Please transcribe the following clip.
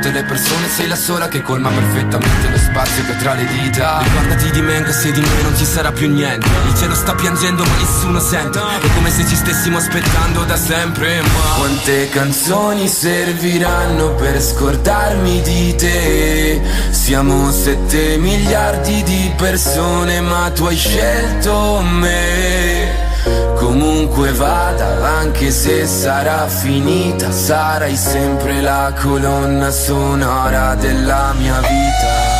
tutte le persone sei la sola che colma perfettamente lo spazio che ho tra le dita. Ricordati di me anche se di noi non ci sarà più niente. Il cielo sta piangendo ma nessuno sente. È come se ci stessimo aspettando da sempre, ma quante canzoni serviranno per scordarmi di te? Siamo 7 miliardi di persone ma tu hai scelto me. Comunque vada, anche se sarà finita, sarai sempre la colonna sonora della mia vita.